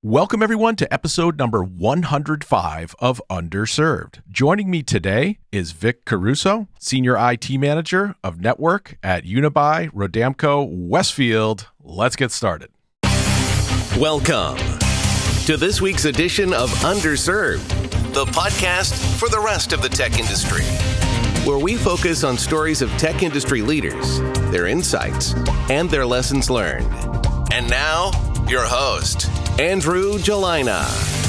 Welcome, everyone, to episode number 105 of Underserved. Joining me today is Vic Caruso, Senior IT Manager of Network at Unibail Rodamco Westfield. Let's get started. Welcome to this week's edition of Underserved, the podcast for the rest of the tech industry, where we focus on stories of tech industry leaders, their insights, and their lessons learned. And now, your host, Andrew Gelina.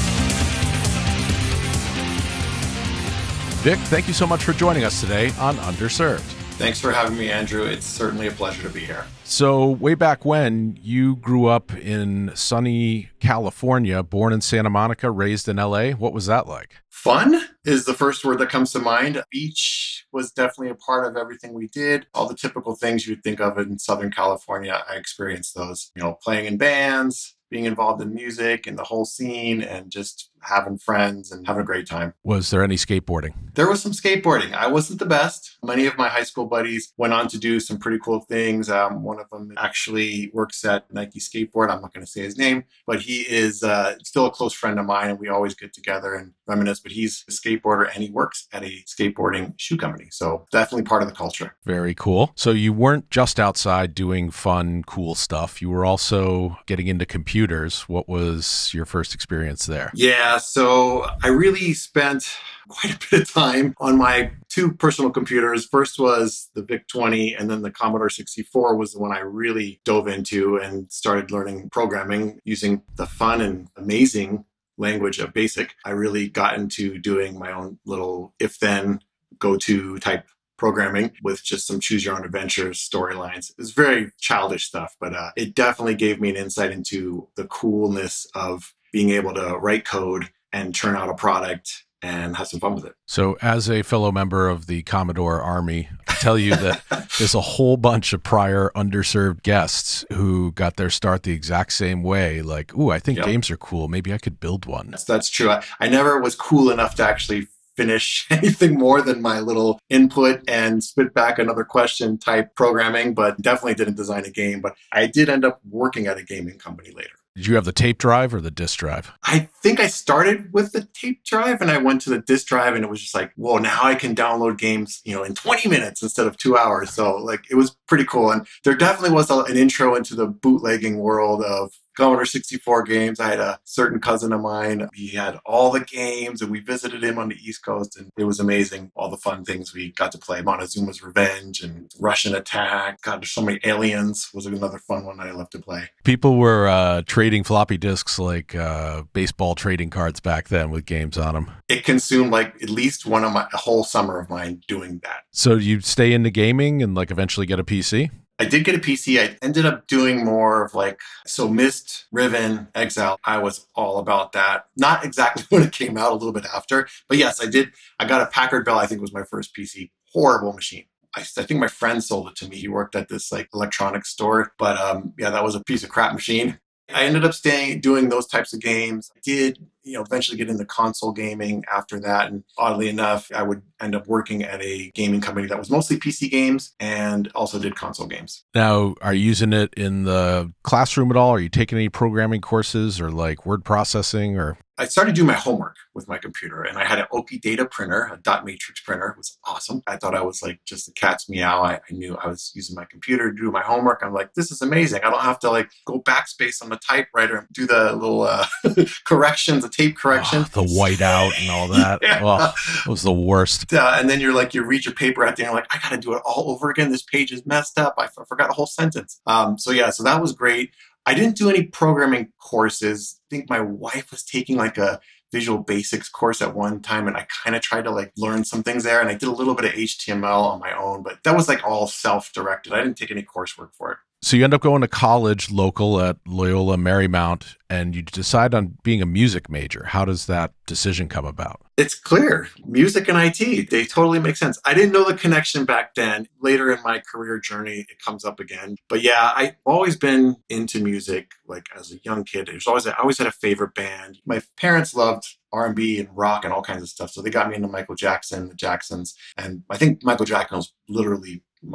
Vic, thank you so much for joining us today on Underserved. Thanks for having me, Andrew. It's certainly a pleasure to be here. So way back when, you grew up in sunny California, born in Santa Monica, raised in LA. What was that like? Fun is the first word that comes to mind. Beach was definitely a part of everything we did. All the typical things you'd think of in Southern California, I experienced those. Playing in bands, being involved in music and the whole scene, and just having friends and having a great time. Was there any skateboarding? There was some skateboarding. I wasn't the best. Many of my high school buddies went on to do some pretty cool things. One of them actually works at Nike Skateboard. I'm not going to say his name, but he is still a close friend of mine, and we always get together and reminisce. But he's a skateboarder, and he works at a skateboarding shoe company. So definitely part of the culture. Very cool. So you weren't just outside doing fun, cool stuff. You were also getting into computers. What was your first experience there? Yeah, so I really spent quite a bit of time on my two personal computers. First was the VIC-20, and then the Commodore 64 was the one I really dove into and started learning programming using the fun and amazing language of BASIC. I really got into doing my own little if-then, go-to type programming with just some choose your own adventure storylines. It was very childish stuff, but it definitely gave me an insight into the coolness of being able to write code and churn out a product and have some fun with it. So as a fellow member of the Commodore Army, I tell you that there's a whole bunch of prior underserved guests who got their start the exact same way. Like, ooh, I think games are cool. Maybe I could build one. That's true. I never was cool enough to actually finish anything more than my little input and spit back another question type programming, but definitely didn't design a game. But I did end up working at a gaming company later. Did you have the tape drive or the disk drive? I think I started with the tape drive and I went to the disk drive, and it was just like, whoa, now I can download games, in 20 minutes instead of 2 hours. So it was pretty cool. And there definitely was an intro into the bootlegging world of Commodore 64 games. I had a certain cousin of mine. He had all the games, and we visited him on the East Coast, and it was amazing. All the fun things we got to play. Montezuma's Revenge and Russian Attack. God, there's so many Aliens was another fun one that I love to play. People were trading floppy disks like baseball trading cards back then with games on them. It consumed at least a whole summer of mine doing that. So you stay into gaming and eventually get a PC? I did get a PC. I ended up doing more of Myst, Riven, Exile. I was all about that. Not exactly when it came out, a little bit after. But yes, I did. I got a Packard Bell, I think was my first PC. Horrible machine. I think my friend sold it to me. He worked at this electronics store. But that was a piece of crap machine. I ended up doing those types of games. I did, eventually get into console gaming after that. And oddly enough, I would end up working at a gaming company that was mostly PC games and also did console games. Now, are you using it in the classroom at all? Are you taking any programming courses or word processing or? I started doing my homework with my computer, and I had an Oki Data printer, a dot matrix printer. It was awesome. I thought I was just a cat's meow. I knew I was using my computer to do my homework. I'm like, this is amazing. I don't have to go backspace on the typewriter and do the little corrections, the tape corrections. The whiteout and all that. Yeah. Oh, it was the worst. And then you read your paper at the end, I got to do it all over again. This page is messed up. I forgot a whole sentence. So that was great. I didn't do any programming courses. I think my wife was taking a Visual Basics course at one time, and I kind of tried to learn some things there. And I did a little bit of HTML on my own, but that was all self-directed. I didn't take any coursework for it. So you end up going to college local at Loyola Marymount, and you decide on being a music major. How does that decision come about? It's clear. Music and IT, they totally make sense. I didn't know the connection back then. Later in my career journey, it comes up again. But yeah, I've always been into music. As a young kid, I always had a favorite band. My parents loved R&B and rock and all kinds of stuff. So they got me into Michael Jackson, the Jacksons. And I think Michael Jackson was literally my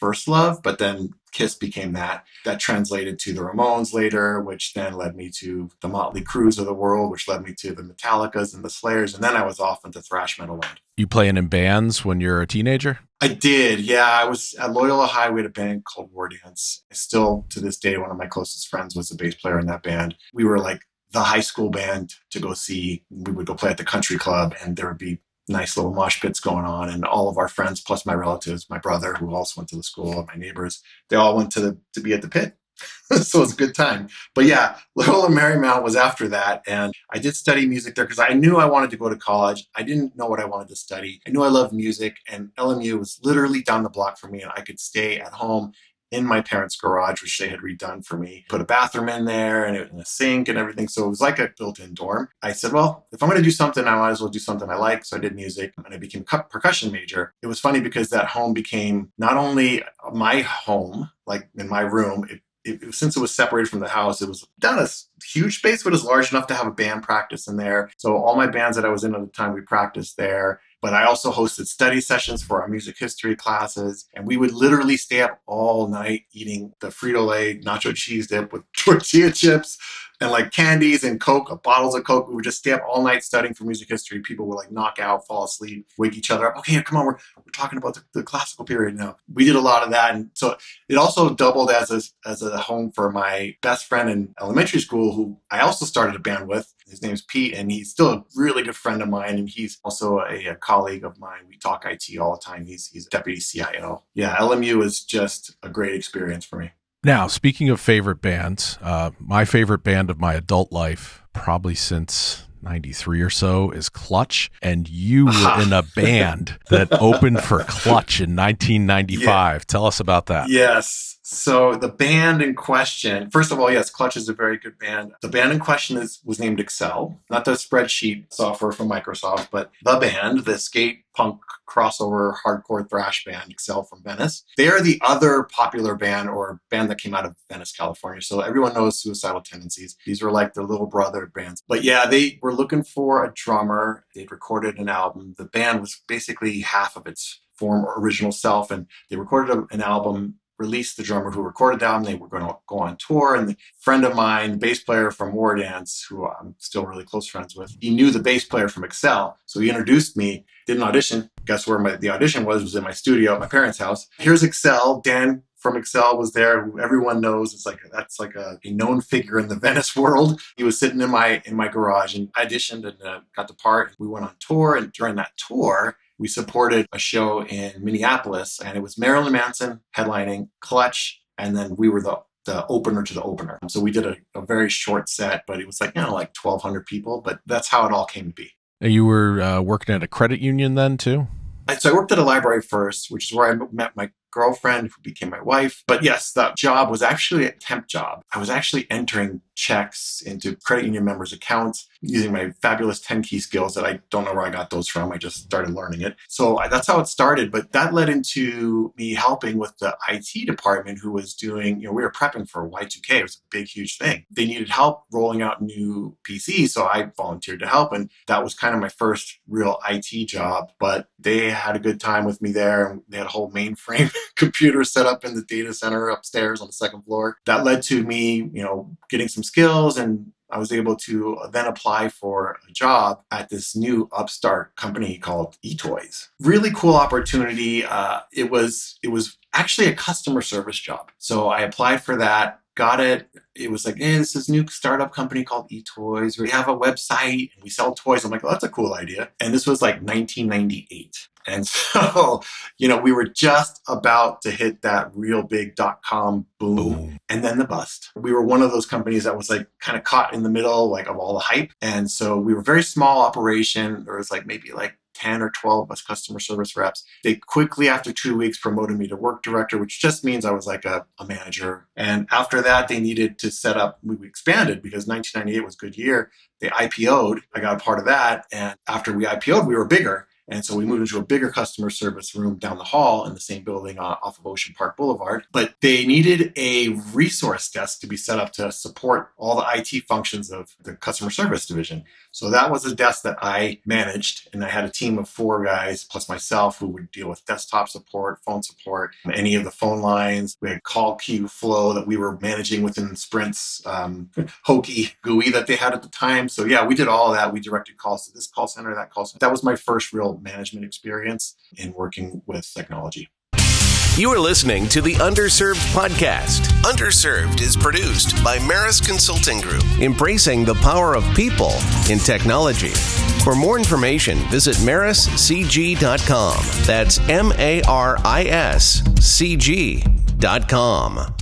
first love, but then Kiss became that. That translated to the Ramones later, which then led me to the Motley Crues of the world, which led me to the Metallicas and the Slayers. And then I was off into thrash metal land. You playing in bands when you're a teenager? I did. Yeah. I was at Loyola High. We had a band called War Dance. Still to this day, one of my closest friends was the bass player in that band. We were like the high school band to go see. We would go play at the country club, and there would be nice little mosh pits going on, and all of our friends plus my relatives, my brother who also went to the school, and my neighbors, they all went to be at the pit. So it was a good time. But yeah, Loyola Marymount was after that, and I did study music there because I knew I wanted to go to college. I didn't know what I wanted to study. I knew I loved music, and LMU was literally down the block from me, and I could stay at home in my parents' garage, which they had redone for me. Put a bathroom in there and a sink and everything. So it was like a built-in dorm. I said, well, if I'm going to do something, I might as well do something I like. So I did music, and I became a percussion major. It was funny because that home became not only my home, like in my room, since it was separated from the house, it was not a huge space, but it was large enough to have a band practice in there. So all my bands that I was in at the time, we practiced there. But I also hosted study sessions for our music history classes. And we would literally stay up all night eating the Frito-Lay nacho cheese dip with tortilla chips and like candies and Coke, bottles of Coke. We would just stay up all night studying for music history. People would like knock out, fall asleep, wake each other up. Okay, come on, we're talking about the classical period now. We did a lot of that. And so it also doubled as a home for my best friend in elementary school, who I also started a band with. His name's Pete, and he's still a really good friend of mine. And he's also a colleague of mine. We talk IT all the time. He's a deputy CIO. Yeah, LMU was just a great experience for me. Now, speaking of favorite bands, my favorite band of my adult life, probably since 93 or so, is Clutch. And you were in a band that opened for Clutch in 1995. Yeah. Tell us about that. Yes. So the band in question, first of all, yes, Clutch is a very good band. The band in question was named Excel, not the spreadsheet software from Microsoft, but the band, the skate punk crossover hardcore thrash band, Excel from Venice. They are the other popular band or band that came out of Venice, California. So everyone knows Suicidal Tendencies. These were like their little brother bands. But yeah, they were looking for a drummer. They'd recorded an album. The band was basically half of its former original self, and they recorded an album, released the drummer who recorded them. They were going to go on tour. And the friend of mine, the bass player from War Dance, who I'm still really close friends with, he knew the bass player from Excel. So he introduced me, did an audition. Guess where the audition was in my studio at my parents' house. Here's Excel. Dan from Excel was there, who everyone knows is that's like a known figure in the Venice world. He was sitting in my garage, and I auditioned and got the part. We went on tour, and during that tour, we supported a show in Minneapolis, and it was Marilyn Manson headlining, Clutch, and then we were the opener to the opener. So we did a very short set, but it was like 1,200 people, but that's how it all came to be. You were working at a credit union then too? So I worked at a library first, which is where I met my girlfriend, who became my wife. But yes, that job was actually a temp job. I was actually entering checks into credit union members' accounts using my fabulous 10-key skills that I don't know where I got those from. I just started learning it. So that's how it started. But that led into me helping with the IT department, who was doing, we were prepping for Y2K. It was a big, huge thing. They needed help rolling out new PCs. So I volunteered to help. And that was kind of my first real IT job. But they had a good time with me there. And they had a whole mainframe computer set up in the data center upstairs on the second floor. That led to me, getting some skills, and I was able to then apply for a job at this new upstart company called eToys. Really cool opportunity. It was actually a customer service job. So I applied for that, got it. It was like, hey, this is a new startup company called eToys. We have a website and we sell toys. I'm like, oh, that's a cool idea. And this was like 1998. And so, we were just about to hit that real big .com boom and then the bust. We were one of those companies that was like kind of caught in the middle, of all the hype. And so we were a very small operation. There was maybe 10 or 12 of us customer service reps. They quickly, after 2 weeks, promoted me to work director, which just means I was like a manager. And after that, they needed to set up, we expanded because 1998 was a good year. They IPO'd. I got a part of that. And after we IPO'd, we were bigger. And so we moved into a bigger customer service room down the hall in the same building off of Ocean Park Boulevard. But they needed a resource desk to be set up to support all the IT functions of the customer service division. So that was a desk that I managed. And I had a team of 4 guys plus myself who would deal with desktop support, phone support, any of the phone lines. We had call queue flow that we were managing within Sprint's hokey GUI that they had at the time. So yeah, we did all of that. We directed calls to this call center, that call center. That was my first real management experience in working with technology. You are listening to the Underserved podcast. Underserved is produced by Maris Consulting Group, embracing the power of people in technology. For more information, visit mariscg.com. That's mariscg.com.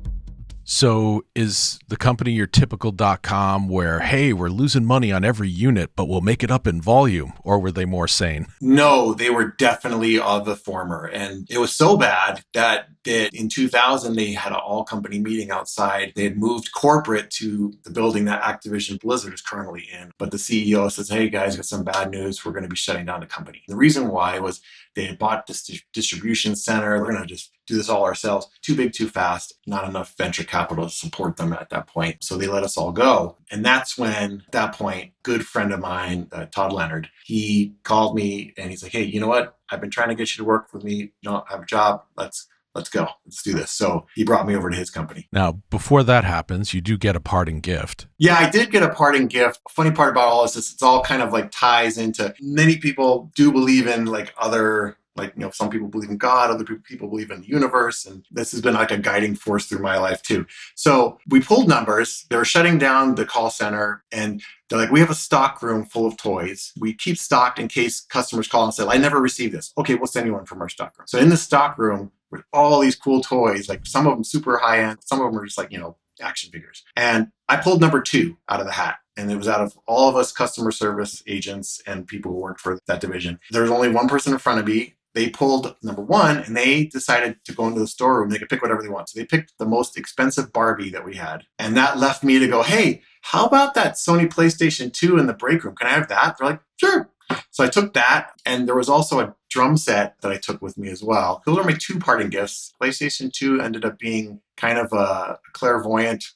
So is the company your typical .com where, hey, we're losing money on every unit, but we'll make it up in volume? Or were they more sane? No, they were definitely of the former. And it was so bad that in 2000, they had an all-company meeting outside. They had moved corporate to the building that Activision Blizzard is currently in. But the CEO says, hey, guys, got some bad news. We're going to be shutting down the company. The reason why was they had bought this distribution center. We're going to just do this all ourselves. Too big, too fast. Not enough venture capital to support them at that point. So they let us all go. And that's when, at that point, good friend of mine, Todd Leonard, he called me and he's like, hey, you know what? I've been trying to get you to work with me. You don't have a job. Let's go. Let's do this. So he brought me over to his company. Now, before that happens, you do get a parting gift. Yeah, I did get a parting gift. Funny part about all this is it's all kind of like ties into, many people do believe in like other, like, you know, some people believe in God, other people believe in the universe. And this has been like a guiding force through my life too. So we pulled numbers. They were shutting down the call center and they're like, we have a stock room full of toys. We keep stocked in case customers call and say, I never received this. Okay, we'll send you one from our stock room. So in the stock room with all these cool toys, like some of them super high end, some of them are just like, you know, action figures. And I pulled number 2 out of the hat. And it was out of all of us customer service agents and people who worked for that division. There was only one person in front of me. They pulled number 1 and they decided to go into the storeroom. They could pick whatever they want. So they picked the most expensive Barbie that we had. And that left me to go, hey, how about that Sony PlayStation 2 in the break room? Can I have that? They're like, sure. So I took that. And there was also a drum set that I took with me as well. Those are my 2 parting gifts. PlayStation 2 ended up being kind of a clairvoyant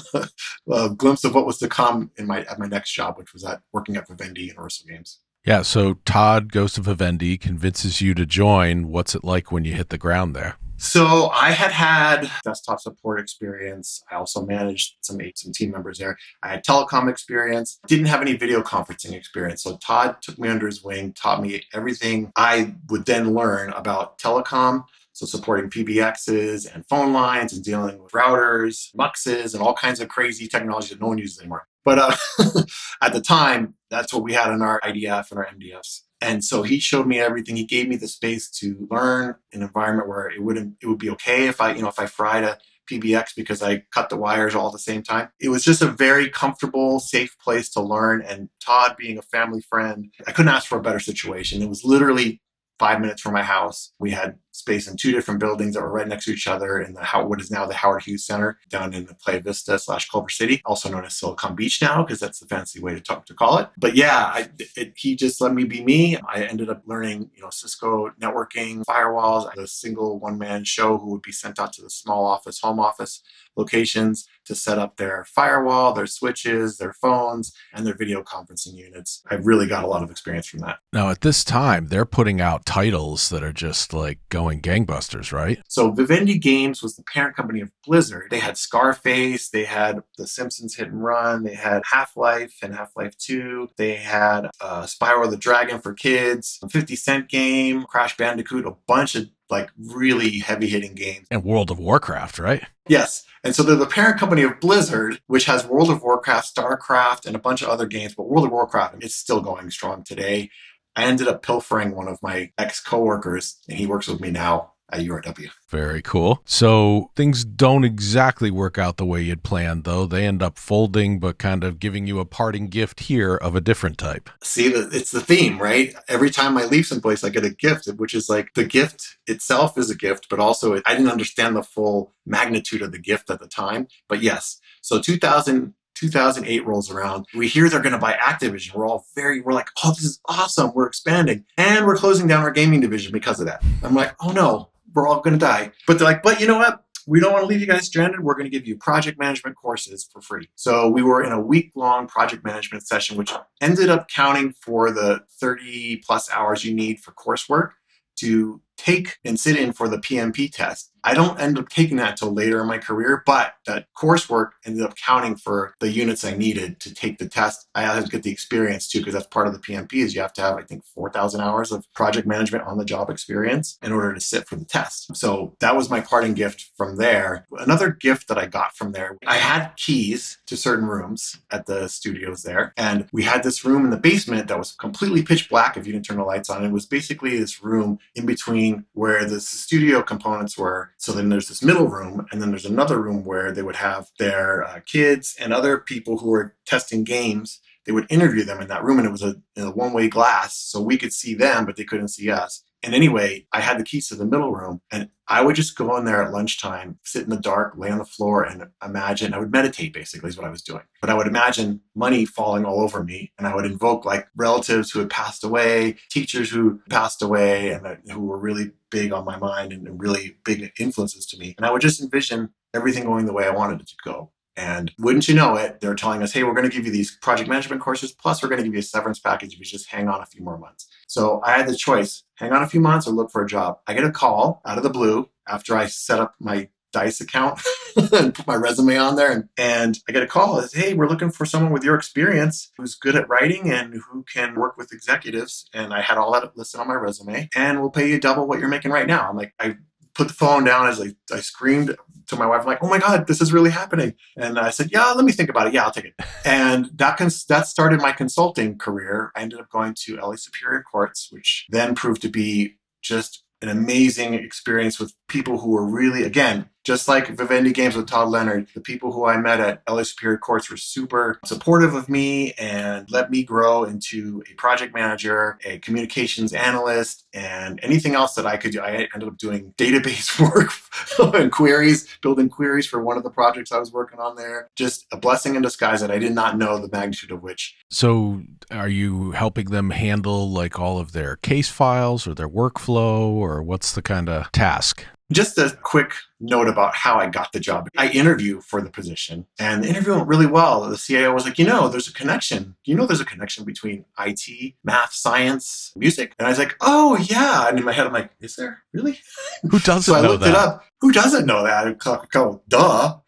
glimpse of what was to come at my next job, which was working at Vivendi Universal Games. Yeah, so Todd goes to Vivendi, convinces you to join. What's it like when you hit the ground there? So I had desktop support experience. I also managed some team members there. I had telecom experience, didn't have any video conferencing experience. So Todd took me under his wing, taught me everything I would then learn about telecom. So supporting PBXs and phone lines and dealing with routers, muxes, and all kinds of crazy technology that no one uses anymore. But at the time, that's what we had in our IDF and our MDFs. And so he showed me everything. He gave me the space to learn an environment where it would be okay if I fried a PBX because I cut the wires all at the same time. It was just a very comfortable, safe place to learn. And Todd being a family friend, I couldn't ask for a better situation. It was literally 5 minutes from my house. We had space in 2 different buildings that were right next to each other in what is now the Howard Hughes Center down in the Playa Vista / Culver City, also known as Silicon Beach now, because that's the fancy way to call it. But yeah, he just let me be me. I ended up learning, Cisco networking, firewalls, a single one-man show who would be sent out to the small office, home office locations to set up their firewall, their switches, their phones, and their video conferencing units. I really got a lot of experience from that. Now, at this time, they're putting out titles that are just like going gangbusters, right? So Vivendi Games was the parent company of Blizzard. They had Scarface, they had The Simpsons Hit and Run, they had Half-Life and Half-Life 2, they had Spyro the Dragon for kids, a 50 Cent game, Crash Bandicoot, a bunch of like really heavy-hitting games. And World of Warcraft, right? Yes. And so they're the parent company of Blizzard, which has World of Warcraft, StarCraft, and a bunch of other games. But World of Warcraft is still going strong today. I ended up pilfering one of my ex-coworkers, and he works with me now at URW. Very cool. So things don't exactly work out the way you'd planned, though. They end up folding, but kind of giving you a parting gift here of a different type. See, it's the theme, right? Every time I leave someplace, I get a gift, which is like the gift itself is a gift, but also I didn't understand the full magnitude of the gift at the time. But yes, so 2010, 2008 rolls around. We hear they're going to buy Activision. We're like, oh, this is awesome. We're expanding. And we're closing down our gaming division because of that. I'm like, oh no, we're all going to die. But they're like, but you know what? We don't want to leave you guys stranded. We're going to give you project management courses for free. So we were in a week-long project management session, which ended up counting for the 30 plus hours you need for coursework to take and sit in for the PMP test. I don't end up taking that till later in my career, but that coursework ended up counting for the units I needed to take the test. I had to get the experience too, because that's part of the PMP is you have to have, I think, 4,000 hours of project management on the job experience in order to sit for the test. So that was my parting gift from there. Another gift that I got from there, I had keys to certain rooms at the studios there. And we had this room in the basement that was completely pitch black if you didn't turn the lights on. It was basically this room in between where the studio components were. So then there's this middle room, and then there's another room where they would have their kids and other people who were testing games. They would interview them in that room, and it was a one-way glass, so we could see them, but they couldn't see us. And anyway, I had the keys to the middle room, and I would just go in there at lunchtime, sit in the dark, lay on the floor, and imagine, I would meditate basically is what I was doing. But I would imagine money falling all over me, and I would invoke like relatives who had passed away, teachers who passed away, and who were really big on my mind and really big influences to me. And I would just envision everything going the way I wanted it to go. And wouldn't you know it, they're telling us, hey, we're going to give you these project management courses, plus we're going to give you a severance package if you just hang on a few more months. So I had the choice, hang on a few months or look for a job. I get a call out of the blue after I set up my Dice account and put my resume on there. And I get a call that says, hey, we're looking for someone with your experience who's good at writing and who can work with executives. And I had all that listed on my resume, and we'll pay you double what you're making right now. I'm like, I put the phone down as I screamed to my wife, I'm like, oh my God, this is really happening. And I said, yeah, let me think about it. Yeah, I'll take it. And that started my consulting career. I ended up going to LA Superior Courts, which then proved to be just an amazing experience with people who were really, again, just like Vivendi Games with Todd Leonard, the people who I met at LA Superior Courts were super supportive of me and let me grow into a project manager, a communications analyst, and anything else that I could do. I ended up doing database work and queries, building queries for one of the projects I was working on there. Just a blessing in disguise that I did not know the magnitude of which. So are you helping them handle like all of their case files or their workflow, or what's the kind of task? Just a quick note about how I got the job. I interviewed for the position, and the interview went really well. The CIO was like, there's a connection. There's a connection between IT, math, science, music. And I was like, oh, yeah. And in my head, I'm like, is there? Really? Who doesn't so I know looked that? it up. Who doesn't know that? Duh.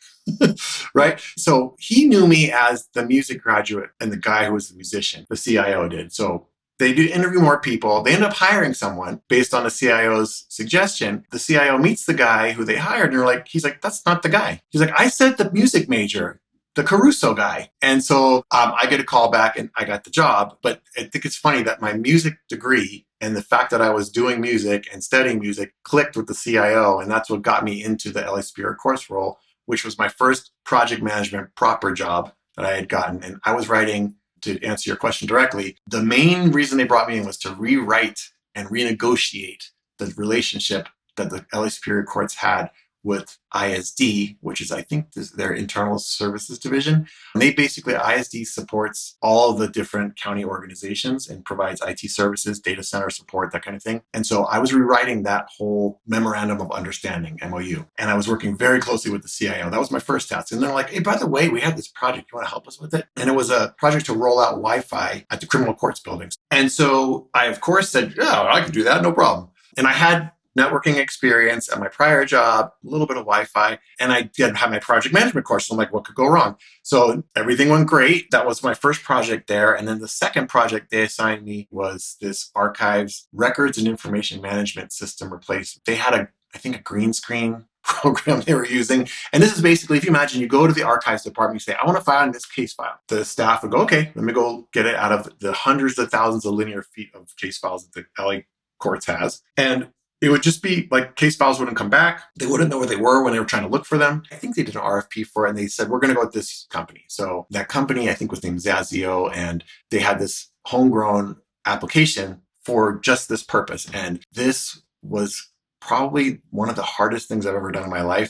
Right? So he knew me as the music graduate and the guy who was the musician. The CIO did. So they do interview more people. They end up hiring someone based on the CIO's suggestion. The CIO meets the guy who they hired, and he's like, that's not the guy. He's like, I said the music major, the Caruso guy. And so I get a call back and I got the job. But I think it's funny that my music degree and the fact that I was doing music and studying music clicked with the CIO. And that's what got me into the LA Superior Courts role, which was my first project management proper job that I had gotten. And I was writing, to answer your question directly, the main reason they brought me in was to rewrite and renegotiate the relationship that the LA Superior Courts had with ISD, which is, I think, their internal services division. And ISD supports all the different county organizations and provides IT services, data center support, that kind of thing. And so I was rewriting that whole memorandum of understanding, MOU. And I was working very closely with the CIO. That was my first task. And they're like, hey, by the way, we have this project. You want to help us with it? And it was a project to roll out Wi-Fi at the criminal courts buildings. And so I, of course, said, yeah, I can do that. No problem. And I had networking experience at my prior job, a little bit of Wi-Fi, and I did have my project management course. So I'm like, what could go wrong? So everything went great. That was my first project there. And then the second project they assigned me was this archives records and information management system replacement. They had I think a green screen program they were using. And this is basically, if you imagine, you go to the archives department, you say, I want to find this case file. The staff would go, okay, let me go get it out of the hundreds of thousands of linear feet of case files that the LA Courts has. And it would just be like case files wouldn't come back. They wouldn't know where they were when they were trying to look for them. I think they did an RFP for it, and they said, we're going to go with this company. So that company, I think, was named Zazio, and they had this homegrown application for just this purpose. And this was probably one of the hardest things I've ever done in my life.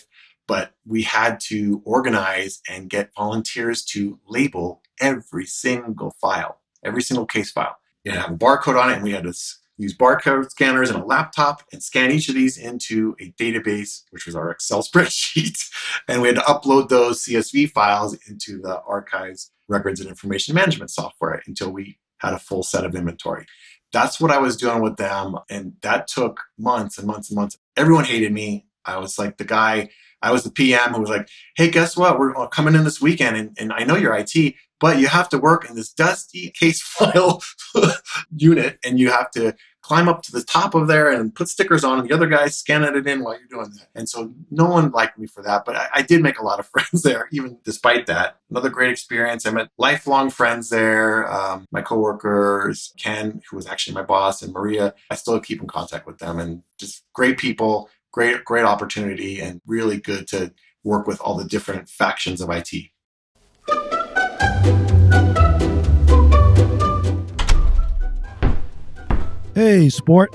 but we had to organize and get volunteers to label every single file, every single case file. It had a barcode on it, and we had to use barcode scanners and a laptop and scan each of these into a database, which was our Excel spreadsheet. And we had to upload those CSV files into the archives, records, and information management software until we had a full set of inventory. That's what I was doing with them. And that took months and months and months. Everyone hated me. I was like I was the PM who was like, hey, guess what? We're coming in this weekend, and I know you're IT, but you have to work in this dusty case file unit, and you have to climb up to the top of there and put stickers on, and the other guys scanning it in while you're doing that. And so no one liked me for that, but I did make a lot of friends there, even despite that. Another great experience. I met lifelong friends there. My coworkers, Ken, who was actually my boss, and Maria, I still keep in contact with them, and just great people, great opportunity, and really good to work with all the different factions of IT. Hey, sport.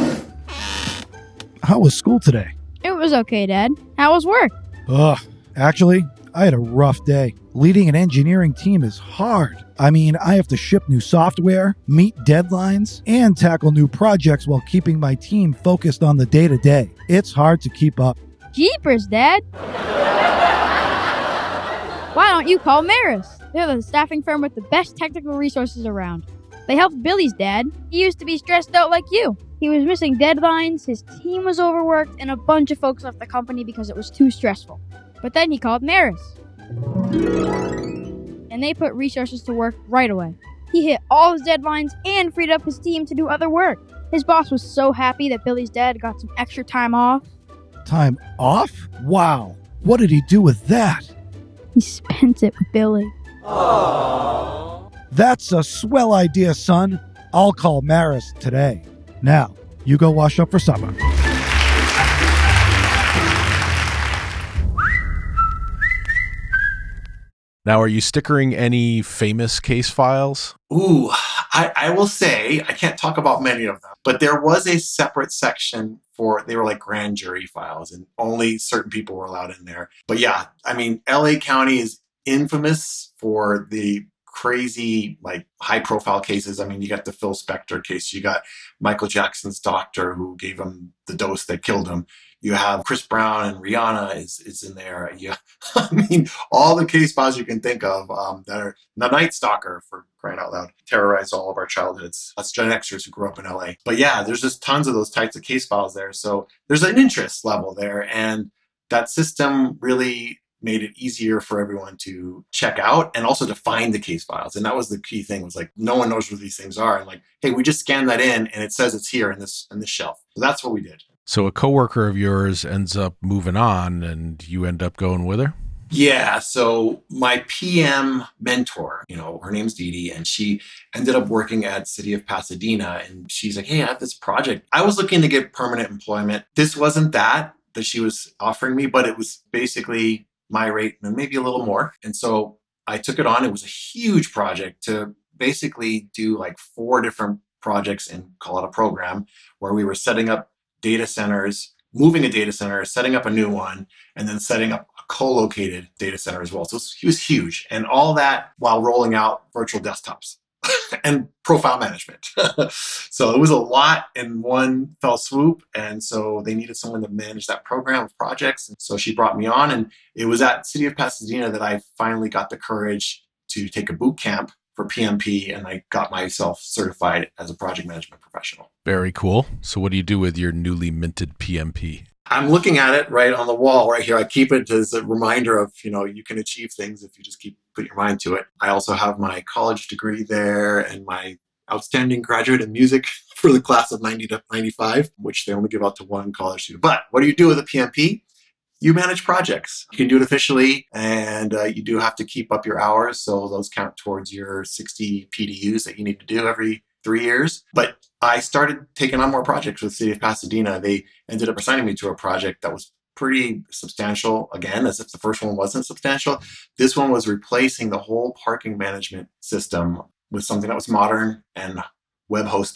How was school today? It was okay, Dad. How was work? Actually, I had a rough day. Leading an engineering team is hard. I mean, I have to ship new software, meet deadlines, and tackle new projects while keeping my team focused on the day-to-day. It's hard to keep up. Jeepers, Dad. Why don't you call Maris? They're the staffing firm with the best technical resources around. They helped Billy's dad. He used to be stressed out like you. He was missing deadlines, his team was overworked, and a bunch of folks left the company because it was too stressful. But then he called Maris. And they put resources to work right away. He hit all his deadlines and freed up his team to do other work. His boss was so happy that Billy's dad got some extra time off. Time off? Wow. What did he do with that? He spent it with Billy. Aww. That's a swell idea, son. I'll call Maris today. Now, you go wash up for supper. Now, are you stickering any famous case files? Ooh, I will say, I can't talk about many of them, but there was a separate section they were like grand jury files, and only certain people were allowed in there. But yeah, I mean, LA County is infamous for the crazy, like, high-profile cases. I mean, you got the Phil Spector case. You got Michael Jackson's doctor who gave him the dose that killed him. You have Chris Brown and Rihanna is in there. Yeah, I mean, all the case files you can think of that are the Night Stalker, for crying out loud, terrorized all of our childhoods. Us Gen Xers who grew up in LA. But yeah, there's just tons of those types of case files there. So there's an interest level there, and that system really made it easier for everyone to check out and also to find the case files. And that was the key thing, was like, no one knows where these things are. And like, hey, we just scanned that in and it says it's here in this shelf. So that's what we did. So a coworker of yours ends up moving on and you end up going with her? Yeah. So my PM mentor, her name's Dee Dee, and she ended up working at City of Pasadena. And she's like, hey, I have this project. I was looking to get permanent employment. This wasn't that she was offering me, but it was basically my rate and maybe a little more. And so I took it on. It was a huge project to basically do like 4 different projects and call it a program, where we were setting up data centers, moving a data center, setting up a new one, and then setting up a co-located data center as well. So it was huge. And all that while rolling out virtual desktops and profile management. So it was a lot in one fell swoop. And so they needed someone to manage that program of projects. And so she brought me on, and it was at City of Pasadena that I finally got the courage to take a boot camp for PMP, and I got myself certified as a project management professional. Very cool. So what do you do with your newly minted PMP? I'm looking at it right on the wall right here. I keep it as a reminder of, you can achieve things if you just put your mind to it. I also have my college degree there and my outstanding graduate in music for the class of 90 to 95, which they only give out to one college student. But what do you do with a PMP? You manage projects. You can do it officially, and you do have to keep up your hours. So those count towards your 60 PDUs that you need to do every 3 years. But I started taking on more projects with the City of Pasadena. They ended up assigning me to a project that was pretty substantial, again, as if the first one wasn't substantial. This one was replacing the whole parking management system with something that was modern and web hosted.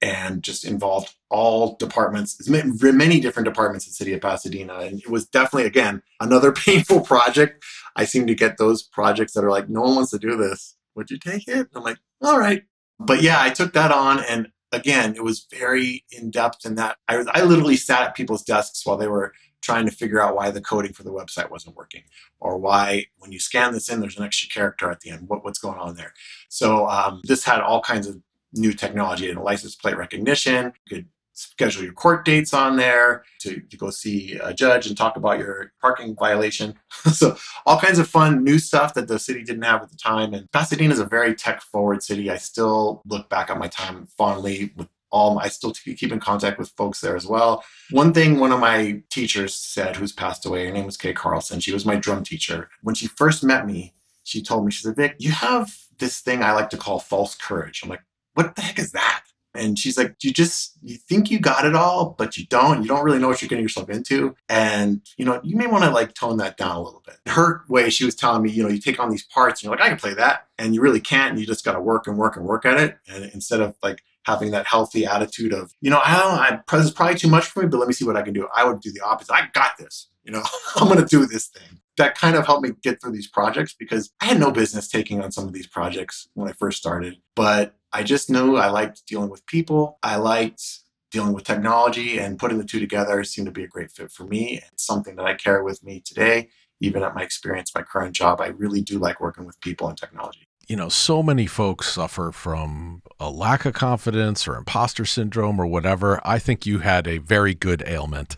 and just involved all departments, many different departments in the city of Pasadena. And it was definitely, again, another painful project. I seem to get those projects that are like, no one wants to do this. Would you take it? I'm like, all right. But yeah, I took that on. And again, it was very in-depth in that I literally sat at people's desks while they were trying to figure out why the coding for the website wasn't working, or why when you scan this in, there's an extra character at the end. What's going on there? So this had all kinds of new technology and license plate recognition. You could schedule your court dates on there to go see a judge and talk about your parking violation. So all kinds of fun new stuff that the city didn't have at the time. And Pasadena is a very tech-forward city. I still look back on my time fondly with I still keep in contact with folks there as well. One thing one of my teachers said, who's passed away, her name was Kay Carlson. She was my drum teacher. When she first met me, she told me, she said, Vic, you have this thing I like to call false courage. I'm like, what the heck is that? And she's like, you think you got it all, but you don't. You don't really know what you're getting yourself into. And, you may want to like tone that down a little bit. Her way, she was telling me, you take on these parts and you're like, I can play that. And you really can't. And you just got to work and work and work at it. And instead of like having that healthy attitude of, this is probably too much for me, but let me see what I can do. I would do the opposite. I got this. I'm going to do this thing. That kind of helped me get through these projects because I had no business taking on some of these projects when I first started. But I just knew I liked dealing with people. I liked dealing with technology, and putting the two together seemed to be a great fit for me. It's something that I carry with me today, even at my experience, my current job. I really do like working with people and technology. So many folks suffer from a lack of confidence or imposter syndrome or whatever. I think you had a very good ailment.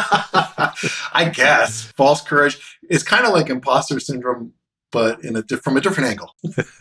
I guess false courage is kind of like imposter syndrome, but from a different angle.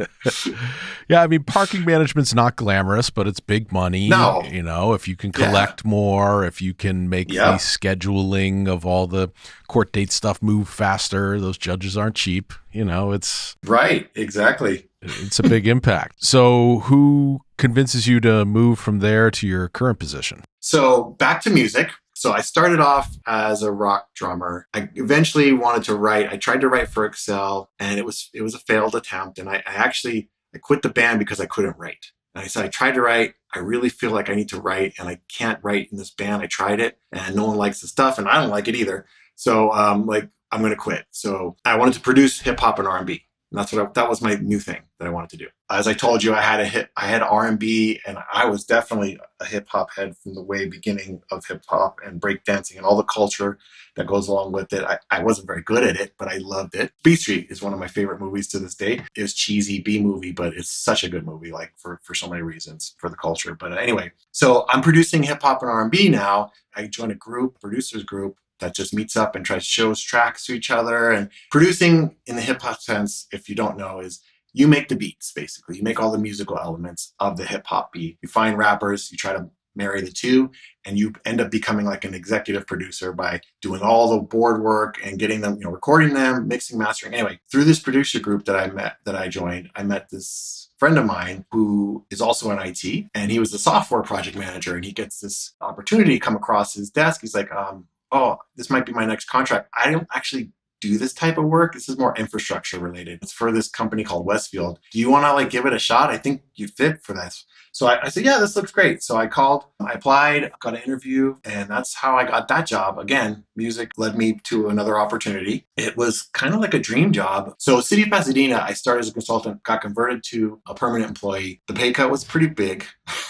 Yeah, I mean, parking management's not glamorous, but it's big money. No. If you can collect more, if you can make the scheduling of all the court date stuff move faster, those judges aren't cheap. It's... Right, exactly. It's a big impact. So who convinces you to move from there to your current position? So back to music. So I started off as a rock drummer. I eventually wanted to write. I tried to write for Excel, and it was a failed attempt. And I quit the band because I couldn't write. And I said, I tried to write. I really feel like I need to write, and I can't write in this band. I tried it, and no one likes the stuff, and I don't like it either. So I'm going to quit. So I wanted to produce hip hop and R&B. And that was my new thing that I wanted to do. As I told you, I had R&B, and I was definitely a hip hop head from the way beginning of hip hop and breakdancing and all the culture that goes along with it. I wasn't very good at it, but I loved it. Beat Street is one of my favorite movies to this day. It was cheesy B movie, but it's such a good movie, like for so many reasons, for the culture. But anyway, so I'm producing hip hop and R&B now. I joined a producers group that just meets up and shows tracks to each other. And producing in the hip hop sense, if you don't know, is you make the beats, basically. You make all the musical elements of the hip hop beat. You find rappers, you try to marry the two, and you end up becoming like an executive producer by doing all the board work and getting them, recording them, mixing, mastering. Anyway, through this producer group that I joined, I met this friend of mine who is also in IT, and he was a software project manager, and he gets this opportunity to come across his desk. He's like, oh, this might be my next contract. I don't actually do this type of work. This is more infrastructure related. It's for this company called Westfield. Do you want to give it a shot? I think you'd fit for this. So I said, yeah, this looks great. So I called, I applied, got an interview, and that's how I got that job. Again, music led me to another opportunity. It was kind of like a dream job. So City of Pasadena, I started as a consultant, got converted to a permanent employee. The pay cut was pretty big.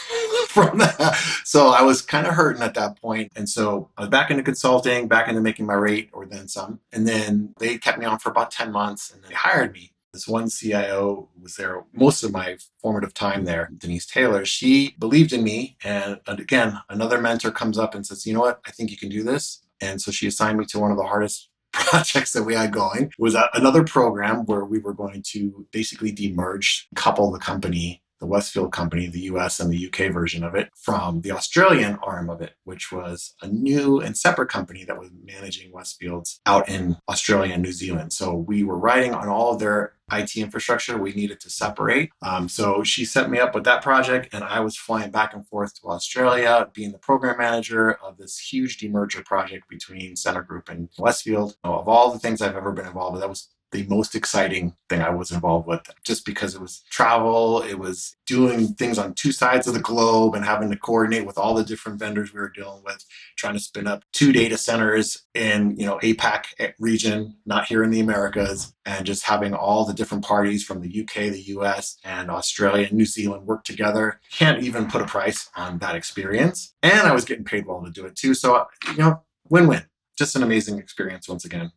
From that. So I was kind of hurting at that point. And so I was back into consulting, back into making my rate or then some. And then they kept me on for about 10 months and they hired me. This one CIO was there most of my formative time there, Denise Taylor. She believed in me. And again, another mentor comes up and says, you know what, I think you can do this. And so she assigned me to one of the hardest projects that we had going. It was another program where we were going to basically demerge, couple the company, the Westfield company, the US and the UK version of it, from the Australian arm of it, which was a new and separate company that was managing Westfields out in Australia and New Zealand. So we were riding on all of their IT infrastructure. We needed to separate. So she set me up with that project, and I was flying back and forth to Australia, being the program manager of this huge demerger project between Center Group and Westfield. Of all the things I've ever been involved with, that was the most exciting thing I was involved with, just because it was travel, it was doing things on two sides of the globe and having to coordinate with all the different vendors we were dealing with, trying to spin up 2 data centers in, APAC region, not here in the Americas, and just having all the different parties from the UK, the US, and Australia and New Zealand work together. Can't even put a price on that experience. And I was getting paid well to do it too. So, win-win. Just an amazing experience once again.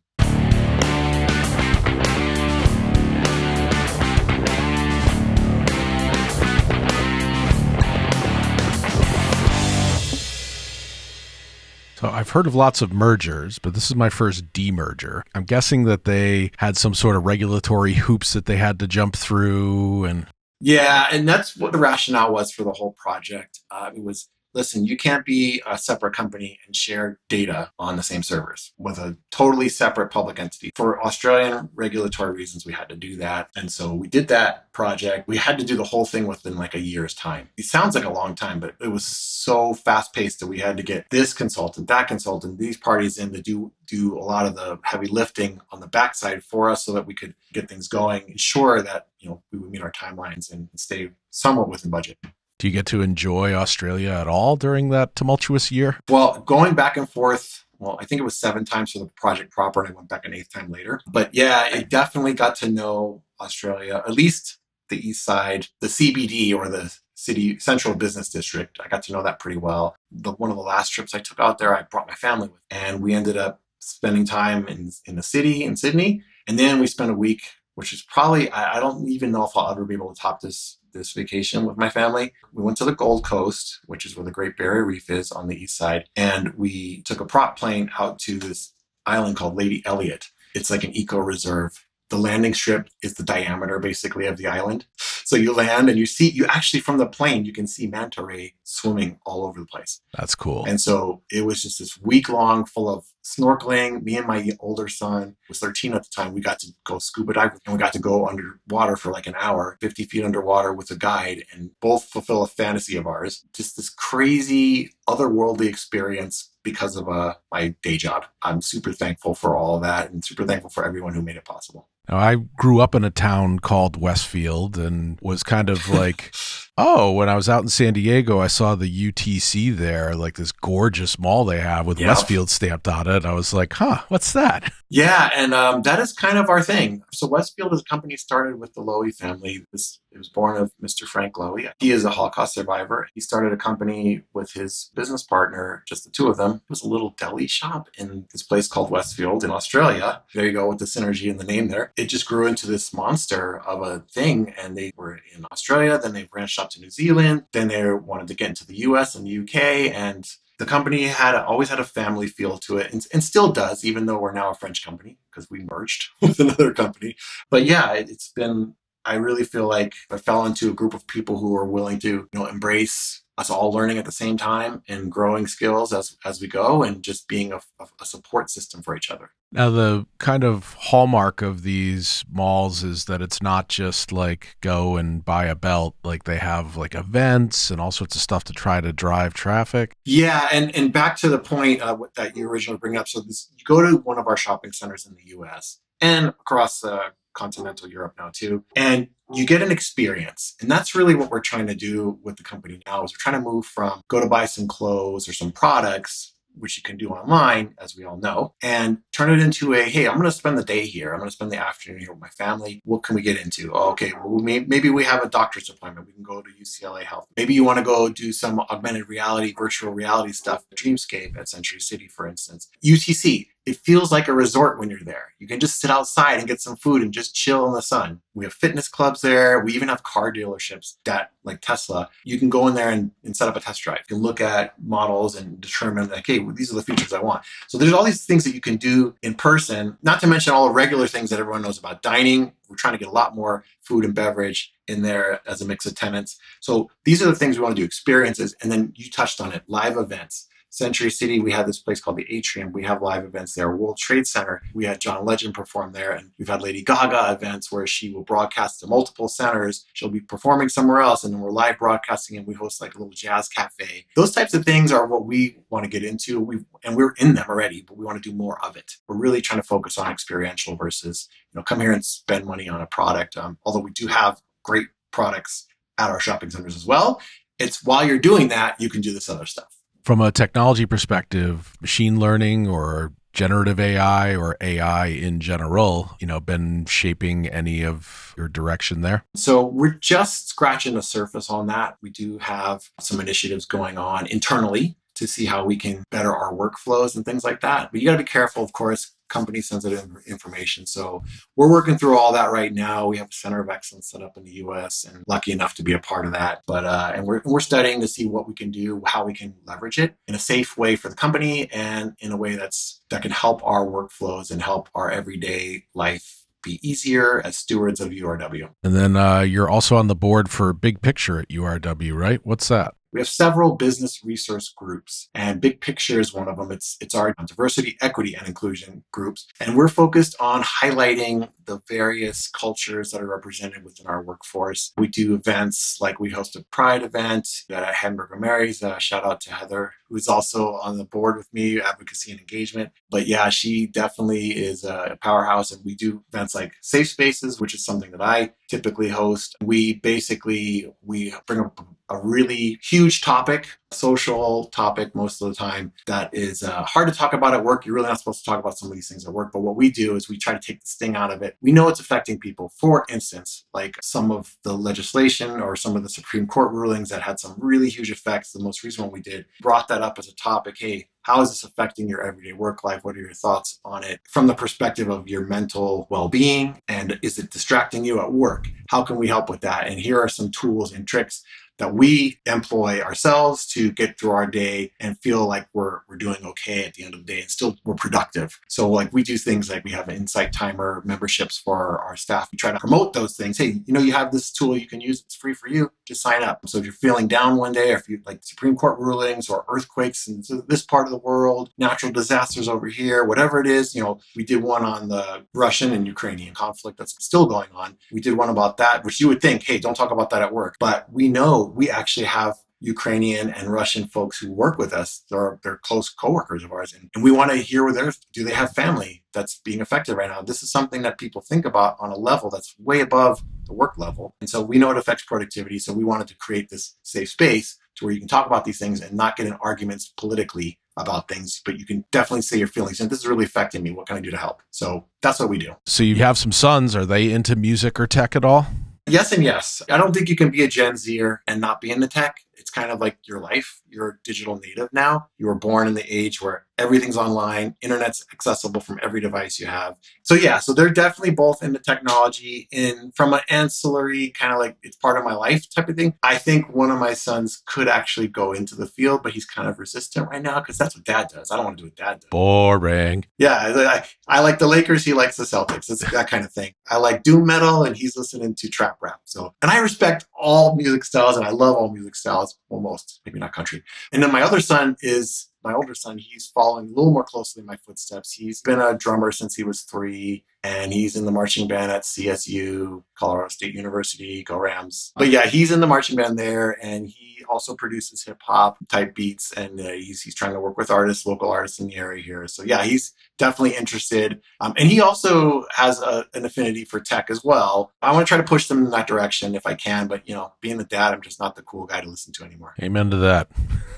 So I've heard of lots of mergers, but this is my first demerger. I'm guessing that they had some sort of regulatory hoops that they had to jump through. And yeah, and that's what the rationale was for the whole project. It was, listen, you can't be a separate company and share data on the same servers with a totally separate public entity. For Australian regulatory reasons, we had to do that. And so we did that project. We had to do the whole thing within like a year's time. It sounds like a long time, but it was so fast paced that we had to get this consultant, that consultant, these parties in to do a lot of the heavy lifting on the backside for us so that we could get things going, ensure that, we would meet our timelines and stay somewhat within budget. Do you get to enjoy Australia at all during that tumultuous year? Well, going back and forth, I think it was 7 times for the project proper, and I went back an 8th time later. But yeah, I definitely got to know Australia, at least the east side, the CBD, or the city central business district. I got to know that pretty well. One of the last trips I took out there, I brought my family with, and we ended up spending time in the city in Sydney. And then we spent a week, which is probably, I don't even know if I'll ever be able to top this vacation with my family. We went to the Gold Coast, which is where the Great Barrier Reef is on the east side. And we took a prop plane out to this island called Lady Elliot. It's like an eco reserve. The landing strip is the diameter basically of the island. So you land and you actually from the plane, you can see manta ray swimming all over the place. That's cool. And so it was just this week long full of snorkeling. Me and my older son was 13 at the time. We got to go scuba diving, and we got to go underwater for like an hour, 50 feet underwater with a guide, and both fulfill a fantasy of ours. Just this crazy otherworldly experience because of my day job. I'm super thankful for all of that and super thankful for everyone who made it possible. Now, I grew up in a town called Westfield and was kind of like, when I was out in San Diego, I saw the UTC there, like this gorgeous mall they have with Westfield stamped on it. I was like, what's that? Yeah, and that is kind of our thing. So Westfield is a company started with the Lowy family. It was born of Mr. Frank Lowy. He is a Holocaust survivor. He started a company with his business partner, just the two of them. It was a little deli shop in this place called Westfield in Australia. There you go with the synergy in the name there. It just grew into this monster of a thing, and they were in Australia, then they branched out to New Zealand, then they wanted to get into the US and the UK, and the company always had a family feel to it and still does, even though we're now a French company because we merged with another company. But yeah, it's been, I really feel like I fell into a group of people who are willing to, embrace us all learning at the same time and growing skills as we go and just being a support system for each other. Now, the kind of hallmark of these malls is that it's not just like go and buy a belt. Like they have like events and all sorts of stuff to try to drive traffic. Yeah. And back to the point that you originally bring up. So you go to one of our shopping centers in the US and across continental Europe now too, and you get an experience. And that's really what we're trying to do with the company now is we're trying to move from go to buy some clothes or some products, which you can do online, as we all know, and turn it into hey, I'm going to spend the day here. I'm going to spend the afternoon here with my family. What can we get into? Oh, okay, well, maybe we have a doctor's appointment. We can go to UCLA Health. Maybe you want to go do some augmented reality, virtual reality stuff, Dreamscape at Century City, for instance. UTC. It feels like a resort when you're there. You can just sit outside and get some food and just chill in the sun. We have fitness clubs there. We even have car dealerships that, like Tesla, you can go in there and set up a test drive. You can look at models and determine like, hey, well, these are the features I want. So there's all these things that you can do in person, not to mention all the regular things that everyone knows about dining. We're trying to get a lot more food and beverage in there as a mix of tenants. So these are the things we want to do, experiences. And then you touched on it, live events. Century City, we had this place called the Atrium. We have live events there. World Trade Center, we had John Legend perform there. And we've had Lady Gaga events where she will broadcast to multiple centers. She'll be performing somewhere else, and then we're live broadcasting, and we host like a little jazz cafe. Those types of things are what we want to get into. We're in them already, but we want to do more of it. We're really trying to focus on experiential versus, come here and spend money on a product. Although we do have great products at our shopping centers as well. It's while you're doing that, you can do this other stuff. From a technology perspective, machine learning or generative AI or AI in general, been shaping any of your direction there? So we're just scratching the surface on that. We do have some initiatives going on internally to see how we can better our workflows and things like that. But you got to be careful, of course, company sensitive information. So we're working through all that right now. We have a center of excellence set up in the US and lucky enough to be a part of that. But and we're studying to see what we can do, how we can leverage it in a safe way for the company and in a way that can help our workflows and help our everyday life be easier as stewards of URW. And then you're also on the board for Big Picture at URW, right? What's that? We have several business resource groups, and Big Picture is one of them. It's our diversity, equity, and inclusion groups. And we're focused on highlighting the various cultures that are represented within our workforce. We do events like we host a Pride event at Hamburger Mary's. Shout out to Heather, who's also on the board with me, advocacy and engagement. But yeah, she definitely is a powerhouse. And we do events like Safe Spaces, which is something that I typically host. We bring up a really huge topic, social topic most of the time that is hard to talk about at work. You're really not supposed to talk about some of these things at work. But what we do is we try to take the sting out of it. We know it's affecting people. For instance, like some of the legislation or some of the Supreme Court rulings that had some really huge effects. The most recent one we did brought that up as a topic. Hey, how is this affecting your everyday work life? What are your thoughts on it from the perspective of your mental well-being? And is it distracting you at work? How can we help with that? And here are some tools and tricks that we employ ourselves to get through our day and feel like we're doing okay at the end of the day and still we're productive. So like we do things like we have Insight Timer memberships for our staff. We try to promote those things. Hey, you have this tool you can use. It's free for you. Just sign up. So if you're feeling down one day, or if you like Supreme Court rulings or earthquakes in this part of the world, natural disasters over here, whatever it is, we did one on the Russian and Ukrainian conflict that's still going on. We did one about that, which you would think, hey, don't talk about that at work. But we know we actually have Ukrainian and Russian folks who work with us. They're close coworkers of ours. And we want to hear do they have family that's being affected right now? This is something that people think about on a level that's way above the work level. And so we know it affects productivity. So we wanted to create this safe space to where you can talk about these things and not get in arguments politically about things, but you can definitely say your feelings. And this is really affecting me. What can I do to help? So that's what we do. So you have some sons. Are they into music or tech at all? Yes and yes. I don't think you can be a Gen Zer and not be into tech. It's kind of like your life. You're a digital native now. You were born in the age where everything's online. Internet's accessible from every device you have. So yeah, so they're definitely both into technology from an ancillary kind of like it's part of my life type of thing. I think one of my sons could actually go into the field, but he's kind of resistant right now because that's what dad does. I don't want to do what dad does. Boring. Yeah, I like the Lakers. He likes the Celtics. It's that kind of thing. I like doom metal and he's listening to trap rap. So, and I respect all music styles and I love all music styles. Well, most, maybe not country. And then my older son, he's following a little more closely in my footsteps. He's been a drummer since he was 3, and he's in the marching band at CSU, Colorado State University, go Rams. But yeah, he's in the marching band there, and he also produces hip hop type beats, and he's trying to work with local artists in the area here. So yeah, he's definitely interested. And he also has an affinity for tech as well. I want to try to push them in that direction if I can, but being the dad, I'm just not the cool guy to listen to anymore. Amen to that.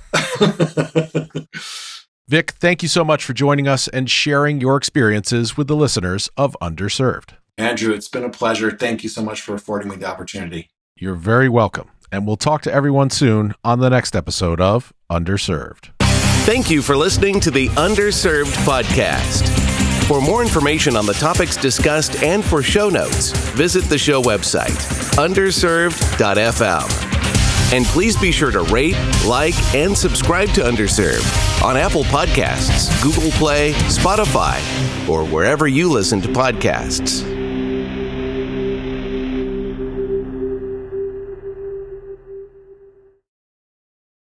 Vic, thank you so much for joining us and sharing your experiences with the listeners of Underserved. Andrew, it's been a pleasure. Thank you so much for affording me the opportunity. You're very welcome. And we'll talk to everyone soon on the next episode of Underserved. Thank you for listening to the Underserved podcast. For more information on the topics discussed and for show notes, visit the show website, underserved.fm. And please be sure to rate, like, and subscribe to Underserved on Apple Podcasts, Google Play, Spotify, or wherever you listen to podcasts.